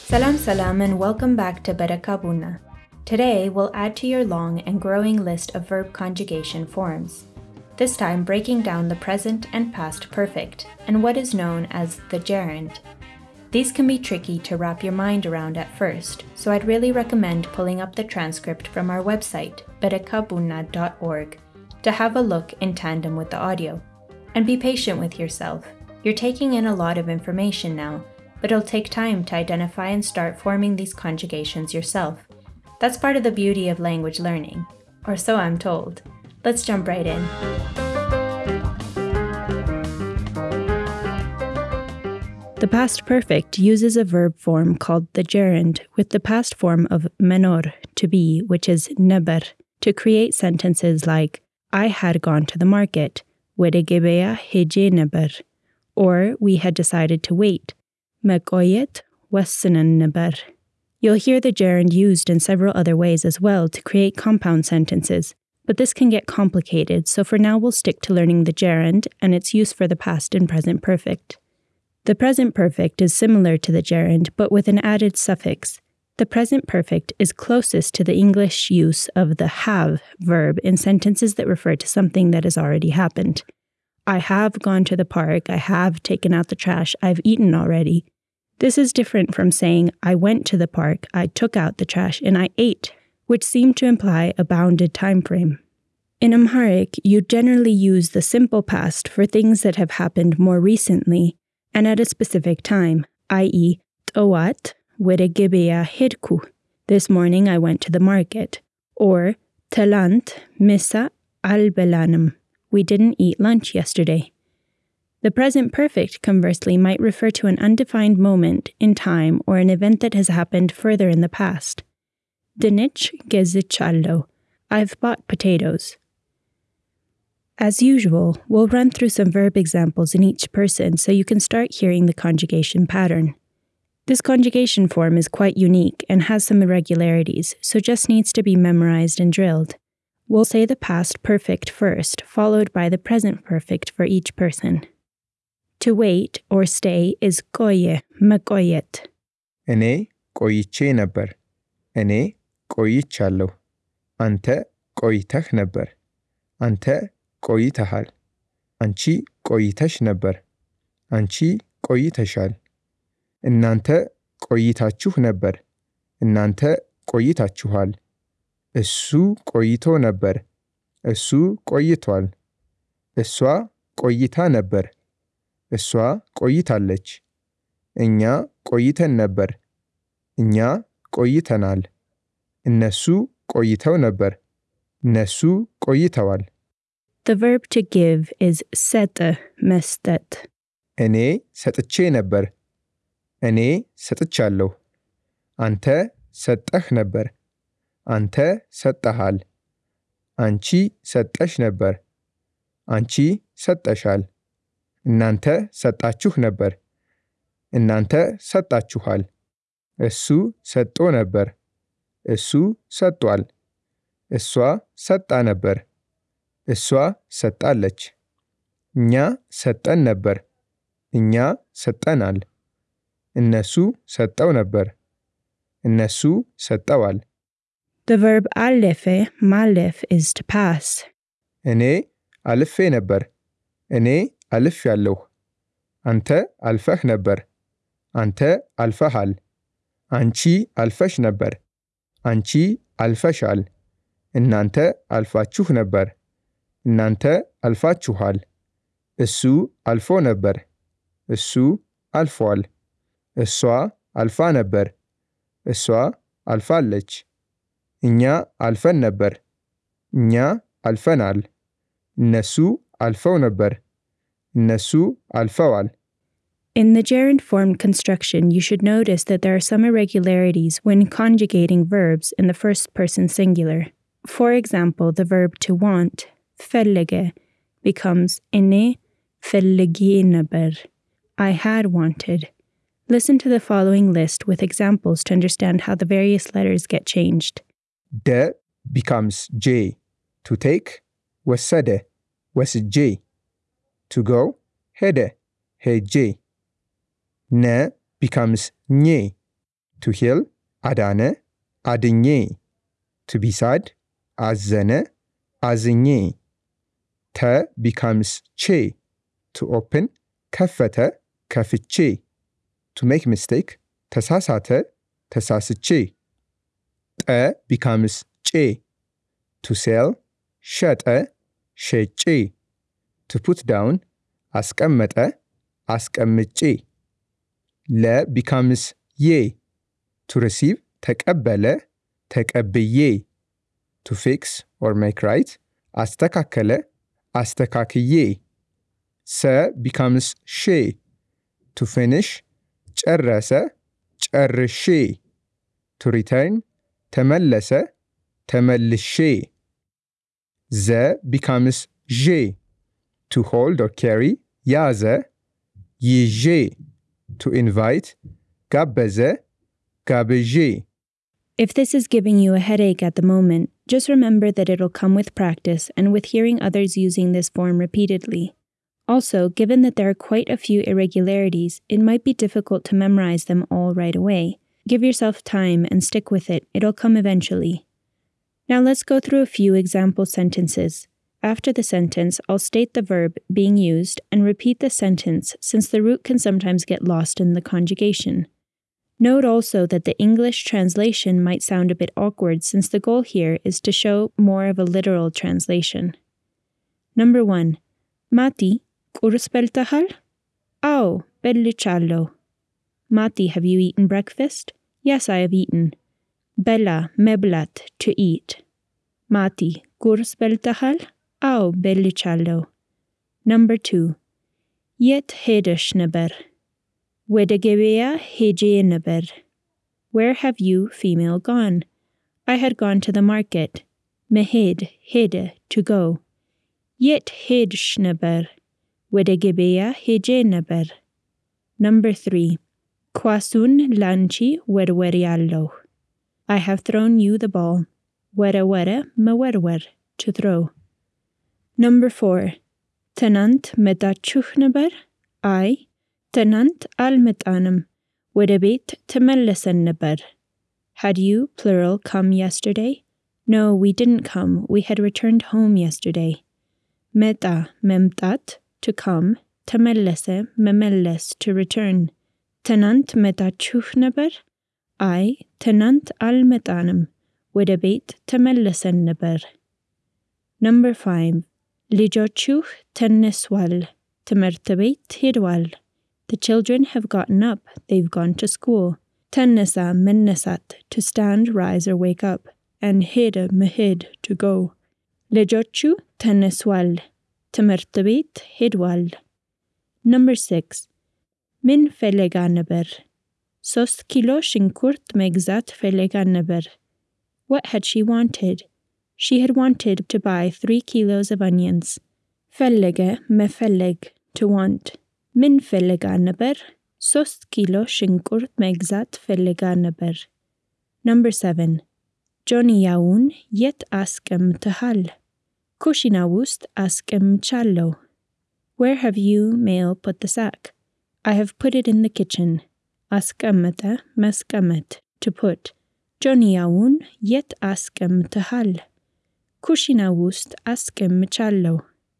Salam salam and welcome back to Baraka Bunna. Today we'll add to your long and growing list of verb conjugation forms. This time breaking down the present and past perfect and what is known as the gerund. These can be tricky to wrap your mind around at first, so I'd really recommend pulling up the transcript from our website, barakabunna.org, to have a look in tandem with the audio. And be patient with yourself. You're taking in a lot of information now, but it'll take time to identify and start forming these conjugations yourself. That's part of the beauty of language learning, or so I'm told. Let's jump right in. The past perfect uses a verb form called the gerund with the past form of menor, to be, which is neber, to create sentences like I had gone to the market, wede gebeya heje neber, or we had decided to wait, mekoyet wessenen neber. You'll hear the gerund used in several other ways as well to create compound sentences, but this can get complicated, so for now we'll stick to learning the gerund and its use for the past and present perfect. The present perfect is similar to the gerund, but with an added suffix. The present perfect is closest to the English use of the have verb in sentences that refer to something that has already happened. I have gone to the park, I have taken out the trash, I've eaten already. This is different from saying I went to the park, I took out the trash, and I ate, which seem to imply a bounded time frame. In Amharic, you generally use the simple past for things that have happened more recently and at a specific time, i.e., Tawat wede gebeya hidku. This morning I went to the market. Or Talant misa albelanum. We didn't eat lunch yesterday. The present perfect, conversely, might refer to an undefined moment in time or an event that has happened further in the past. Dinich gezichallo. I've bought potatoes. As usual, we'll run through some verb examples in each person so you can start hearing the conjugation pattern. This conjugation form is quite unique and has some irregularities, so just needs to be memorized and drilled. We'll say the past perfect first, followed by the present perfect for each person. To wait or stay is koye, mekoyet. እኔ ቆይቼ ነበር. እኔ ቆይቻለሁ. አንተ ቆይተህ ነበር. አንተ ቆይተሃል. አንቺ ቆይተሽ ነበር. አንቺ ቆይተሻል. እናንተ ቆይታችሁ ነበር. እናንተ ቆይታችኋል. እሱ ቆይቶ ነበር. እሱ ቆይቷል. እሷ ቆይታ ነበር. እሷ ቆይታለች. እኛ ቆይተን ነበር. እኛ ቆይተናል. እነሱ ቆይተው ነበር. እነሱ ቆይተዋል. The verb to give is sete, መስጠት. እኔ ሰጥቼ ነበር. እኔ ሰጥቻለሁ. አንተ ሰጠህ ነበር. አንተ ሰጠሃል. አንቺ ሰጠሽ ነበር. አንቺ ሰጠሻል. እናንተ ሰጣችሁ ነበር. እናንተ ሰጣችኋል። እሱ ሰጥቶ ነበር. እሱ ሰጥቷል። እሷ ሰጣ ነበር. እሷ ሰጣለች። እኛ ሰጠን ነበር. እኛ ሰጠናል። እነሱ ሰጠው ነበር. እነሱ ሰጠዋል። The verb alefe, malef, is to pass. እኔ አልፌ ነበር. እኔ አልፌያለሁ. አንተ አልፈህ ነበር. አንተ አልፈሃል. አንቺ አልፈሽ ነበር. አንቺ አልፈሻል. እናንተ አልፋችሁ ነበር. እናንተ አልፋችኋል። እሱ አልፎ ነበር. እሱ አልፏል። እሷ አልፋ ነበር. እሷ አልፋለች. እኛ አልፈን ነበር. እኛ አልፈናል። እነሱ አልፈው ነበር. እነሱ አልፈዋል. In the gerund-formed construction, you should notice that there are some irregularities when conjugating verbs in the first-person singular. For example, the verb to want, fellege, becomes ene fellegi neber. I had wanted. Listen to the following list with examples to understand how the various letters get changed. De becomes J. To take, wasade, wasj. To go, hede, heje. Ne becomes nye. To heal, አዳነ፣ አድኜ። To be sad, አዘነ፣ አዝኜ። ተ becomes ቼ. To open, ከፈተ፣ ከፍቼ. To make mistake, ተሳሳተ፣ ተሳስቼ። ጠ becomes ጬ. To sell, ሸጠ፣ ሸጬ. To put down, አስቀመጠ፣ አስቀምጬ። ለ becomes ዬ. To receive, ተቀበለ፣ ተቀብዬ. To fix or make right, አስተካከለ፣ አስተካክዬ። ሰ becomes ሼ. To finish, ጨረሰ፣ ጨርሼ. To return, ተመለሰ፣ ተመልሼ። ዘ becomes ዤ. To hold or carry, ያዘ፣ ይዤ. To invite, ጋበዘ፣ ጋብዤ. If this is giving you a headache at the moment, just remember that it'll come with practice and with hearing others using this form repeatedly. Also, given that there are quite a few irregularities, it might be difficult to memorize them all right away. Give yourself time and stick with it. It'll come eventually. Now let's go through a few example sentences. After the sentence, I'll state the verb being used and repeat the sentence since the root can sometimes get lost in the conjugation. Note also that the English translation might sound a bit awkward since the goal here is to show more of a literal translation. Number 1. Mati, ቁርስ በልተሃል? አዎ, በልቻለሁ. Mati, have you eaten breakfast? Yes, I have eaten. Bella, መብላት, to eat. Mati, ቁርስ በልተሃል? አዎ, በልቻለሁ. Number 2. የት ሄደሽ ነበር? ወደ ገበያ ሄጄ ነበር. Where have you, female, gone? I had gone to the market. መሄድ, ሄደ, to go. የት ሄድሽ ነበር? ወደ ገበያ ሄጄ ነበር. Number 3. ኳሱን ላንቺ ወርወርያለሁ. I have thrown you the ball. ወረወረ, መወርወር, to throw. Number 4. ትናንት መጣችሁ ነበር? አይ, ትናንት አልመጣንም. ወደ ቤት ተመለሰን ነበር. Had you, plural, come yesterday? No, we didn't come. We had returned home yesterday. መጣ, መምጣት, to come. ተመለሰ, መመለስ, to return. ትናንት መጣችሁ ነበር? አይ, ትናንት አልመጣንም. ወደ ቤት ተመለሰን ነበር. Number 5. ልጆቹ ተነስዋል. ትምህርት ቤት ሄደዋል. The children have gotten up. They've gone to school. ተነሳ, መነሳት, to stand, rise, or wake up. And ሄደ, መሄድ, to go. ልጆቹ ተነስዋል. ትምህርት ቤት ሄደዋል. Number 6. ምን ፈለጋ ነበር? 3 ኪሎ ሽንኩርት መግዛት ፈለጋ ነበር. What had she wanted? She had wanted to buy 3 kilos of onions. ፈለገ, መፈለግ, to want. ምን ፈለጋ ነበር? 3 ኪሎ ሽንኩርት መግዛት ፈለጋ ነበር. Number 7. ጆንያውን የት አስቀምጠሃል? ኩሽና ውስጥ አስቀምጫለሁ. Where have you, male, put the sack? I have put it in the kitchen. አስቀመጠ, መስቀመጥ, to put. ጆንያውን የት አስቀምጠሃል? ኩሽና ውስጥ አስቀምጫለሁ.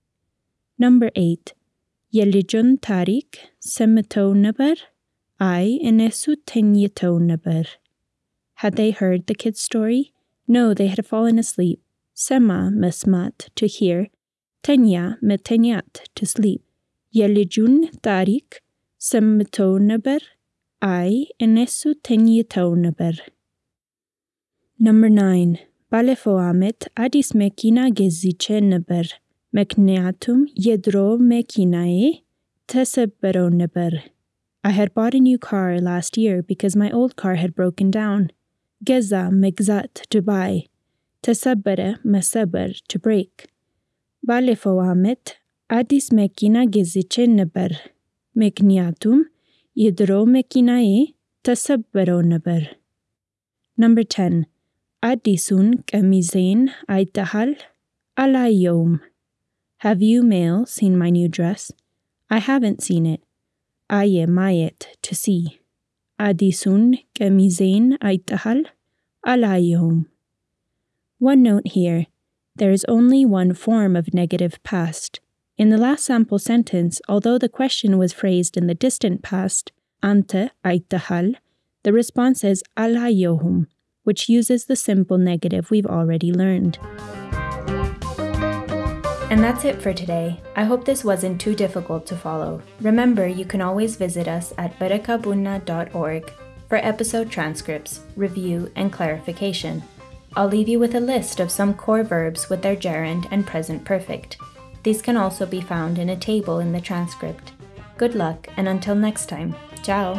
Number 8. የልጁን ታሪክ ሰምተው ነበር? አይ፣ እነሱ ተኝተው ነበር. Had they heard the kid's story? No, they had fallen asleep. ሰማ, መስማት, to hear. ተኛ, መተኛት, to sleep. የልጁን ታሪክ ሰምተው ነበር? አይ፣ እነሱ ተኝተው ነበር. Number 9. ባለፈው ዓመት አዲስ መኪና ገዝቼ ነበር. ምክንያቱም የድሮ መኪናዬ ተሰብሮ ነበር. I had bought a new car last year because my old car had broken down. ገዛ, መግዛት, to buy. ተሰበረ, መሰበር, to break. ባለፈው ዓመት አዲስ መኪና ገዝቼ ነበር. ምክንያቱም የድሮ መኪናዬ ተሰብሮ ነበር. Number 10. አዲሱን ቀሚሴን አይተሃል? አላየውም. Have you, male, seen my new dress? I haven't seen it. አየ, ማየት, to see. አዲሱን ቀሚሴን አይተሃል? አላየሁም. One note here. There is only one form of negative past. In the last sample sentence, although the question was phrased in the distant past, ante አይተሃል, the response is አላየሁም, which uses the simple negative we've already learned. And that's it for today. I hope this wasn't too difficult to follow. Remember, you can always visit us at barakabunna.org for episode transcripts, review, and clarification. I'll leave you with a list of some core verbs with their gerund and present perfect. These can also be found in a table in the transcript. Good luck, and until next time, ciao!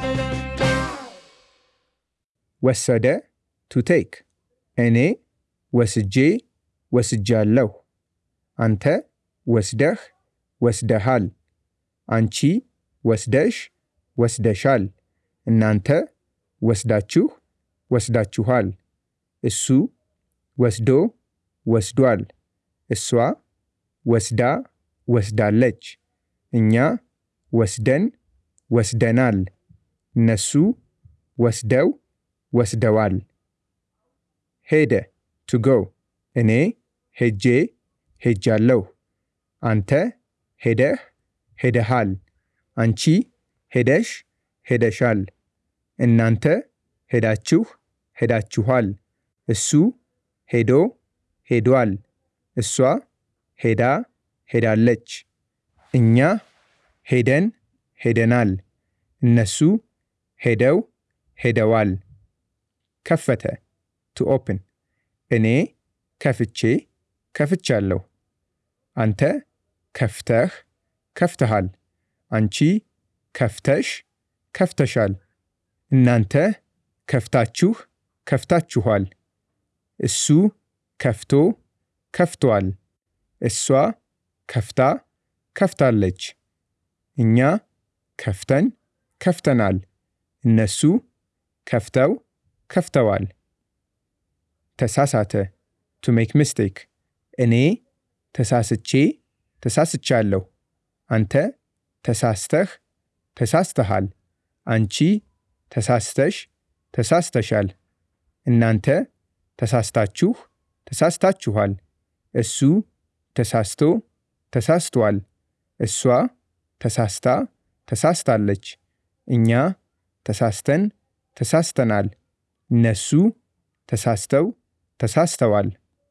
ወሰደ to take. እኔ ወስጄ ወስጃለሁ. አንተ ወስደህ ወስደሃል. አንቺ ወስደሽ ወስደሻል. እናንተ ወስዳችሁ ወስዳችኋል. እሱ ወስዶ ወስዷል. እሷ ወስዳ ወስዳለች. እኛ ወስደን ወስደናል. እነሱ ወስደው ወስደዋል. ሄደ to go. እኔ ሄጄ ሄጃለሁ. አንተ ሄደህ ሄደሃል. አንቺ ሄደሽ ሄደሻል. እናንተ ሄዳችሁ ሄዳችኋል. እሱ ሄዶ ሄዷል. እሷ ሄዳ ሄዳለች. እኛ ሄደን ሄደናል. እነሱ ሄደው ሄደዋል። ከፈተ to open. እኔ ከፍቼ ከፍቻለሁ. አንተ ከፍተህ ከፍተሃል. አንቺ ከፍተሽ ከፍተሻል. እናንተ ከፍታችሁ ከፍታችኋል. እሱ ከፍቶ ከፍቷል. እሷ ከፍታ ከፍታለች. እኛ ከፍተን ከፍተናል. እነሱ ከፍተው ከፍተዋል። ተሳሳተ to make mistake. እኔ ተሳስቼ ተሳስቻለሁ. አንተ ተሳስተህ ተሳስተሃል. አንቺ ተሳስተሽ ተሳስተሻል. እናንተ ተሳስታችሁ ተሳስታችኋል. እሱ ተሳስቶ ተሳስቷል. እሷ ተሳስታ ተሳስታለች. እኛ ተሳስተን ተሳስተናል. እነሱ ተሳስተው ተሳስተዋል።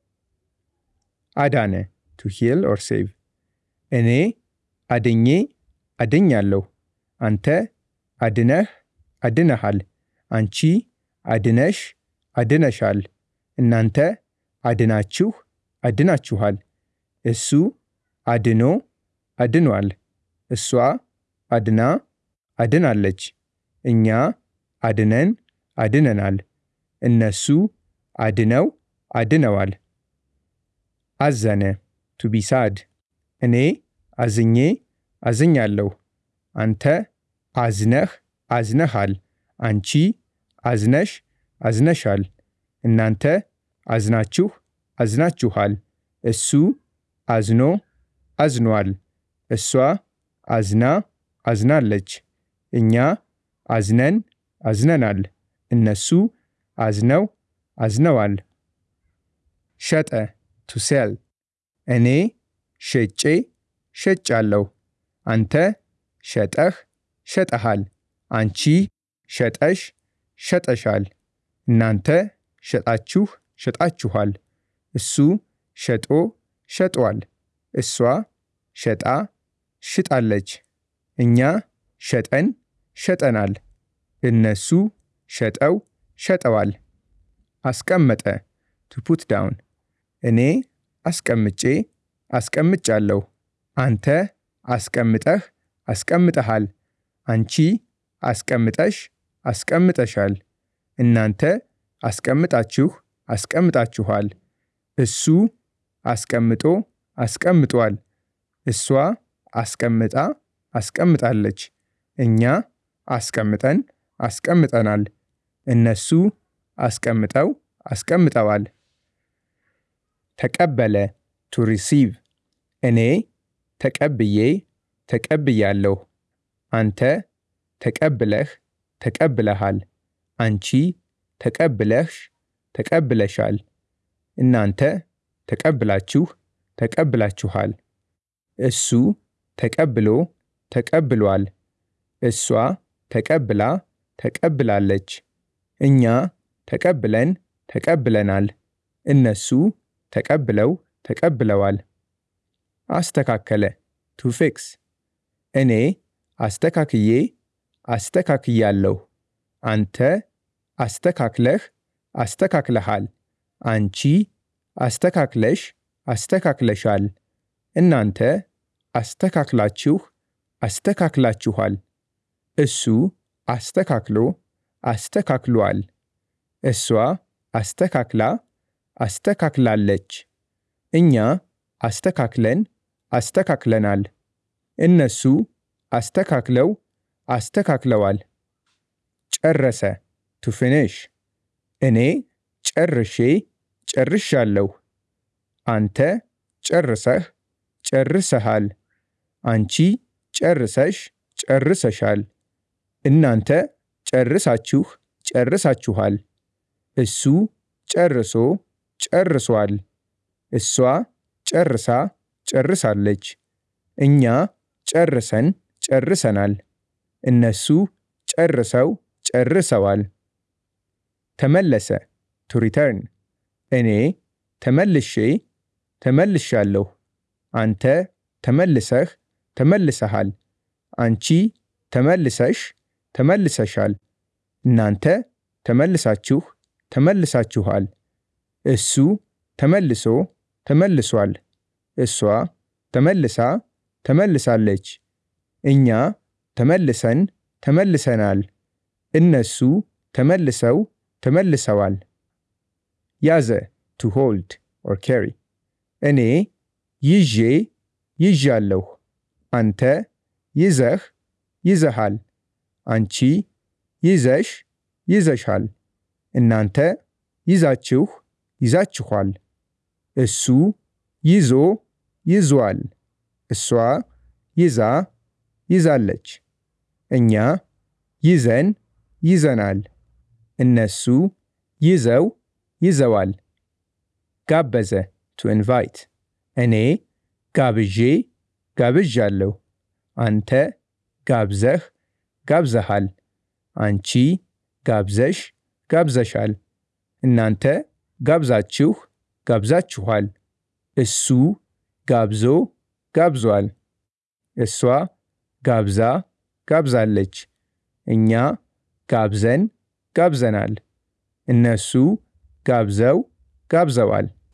አዳነ to heal or save. እኔ አድኜ አድኛለሁ. አንተ አድነህ አድነሃል. አንቺ አድነሽ አድነሻል. እናንተ አድናችሁ አድናችኋል። እሱ አድኖ አድኗል። እሷ አድና አድናለች። እኛ አድነን አድነናል። እነሱ አድነው አድነዋል። አዘነ to be sad. እኔ አዝኜ አዝኛለሁ. አንተ አዝነህ አዝነሃል. አንቺ አዝነሽ አዝነሻል። እናንተ አዝናችሁ አዝናችኋል። እሱ አዝኖ አዝኗል። እሷ አዝና አዝናለች። እኛ አዝነን አዝነናል። እነሱ አዝነው አዝነዋል። ሸጠ to sell. እኔ ሸጬ ሸጫለሁ. አንተ ሸጠህ ሸጠሃል. አንቺ ሸጠሽ ሸጠሻል። እናንተ ሸጣችሁ ሸጣችኋል። እሱ ሸጦ ሸጧል። እሷ ሸጣ ሽጣለች። እኛ ሸጠን ሸጠናል። እነሱ ሸጠው ሸጠዋል። አስቀመጠ to put down. እኔ አስቀምጬ አስቀምጫለሁ። አንተ አስቀምጠህ አስቀምጠሃል። አንቺ አስቀምጠሽ አስቀምጠሻል። እናንተ አስቀምጣችሁ አስቀምጣችኋል። እሱ አስቀምጦ አስቀምጧል። እሷ አስቀምጣ አስቀምጣለች። እኛ አስቀምጠን አስቀምጠናል። እነሱ አስቀምጠው አስቀምጠዋል። ተቀበለ to receive. እኔ ተቀብዬ ተቀብያለሁ። አንተ ተቀብለህ ተቀብለሃል። አንቺ ተቀብለሽ ተቀብለሻል። እናንተ ተቀብላችሁ ተቀብላችኋል። እሱ ተቀብሎ ተቀብሏል። እሷ ተቀብላ ተቀብላለች። እኛ ተቀብለን ተቀብለናል። እነሱ ተቀብለው ተቀብለዋል። አስተካከለ to fix እኔ አስተካክዬ አስተካክያለሁ። አንተ አስተካክለህ አስተካክለሃል። አንቺ አስተካክለሽ አስተካክለሻል። እናንተ አስተካክላችሁ አስተካክላችኋል። እሱ አስተካክሎ አስተካክሏል። እሷ አስተካክላ አስተካክላለች። እኛ አስተካክለን አስተካክለናል። እነሱ አስተካክለው አስተካክለዋል። ጨረሰ to finish እኔ ጨርሼ ጨርሻለሁ። አንተ ጨርሰህ ጨርሰሃል። አንቺ ጨርሰሽ ጨርሰሻል። እናንተ ጨርሳችሁ ጨርሳችኋል። እሱ ጨርሶ ጨርሷል። እሷ ጨርሳ ጨርሳለች። እኛ ጨርሰን ጨርሰናል። እነሱ ጨርሰው ጨርሰዋል። ተመለሰ to return እኔ ተመልሼ ተመልሻለሁ። አንተ ተመልሰህ ተመልሰሃል። አንቺ ተመልሰሽ ተመልሰሻል። እናንተ ተመልሳችሁ ተመልሳችኋል። እሱ ተመልሶ ተመልሷል። እሷ ተመልሳ ተመልሳለች። እኛ ተመልሰን ተመልሰናል። እነሱ ተመልሰው ተመልሰዋል። ያዘ to hold or carry እኔ ይዤ ይዣለሁ። አንተ ይዘህ ይዘሃል። አንቺ ይዘሽ ይዘሻል። እናንተ ይዛችሁ ይዛችኋል። እሱ ይዞ ይዟል። እሷ ይዛ ይዛለች። እኛ ይዘን ይዘናል። እነሱ ይዘው ይዘዋል። ጋበዘ to invite እኔ ጋብዤ ጋብዣለሁ። አንተ ጋብዘህ ጋብዘሃል። አንቺ ጋብዘሽ ጋብዘሻል። እናንተ ጋብዛችሁ ጋብዛችኋል። እሱ ጋብዞ ጋብዟል። እሷ ጋብዛ ጋብዛለች። እኛ ጋብዘን ጋብዘናል። እነሱ ጋብዘው ጋብዘዋል።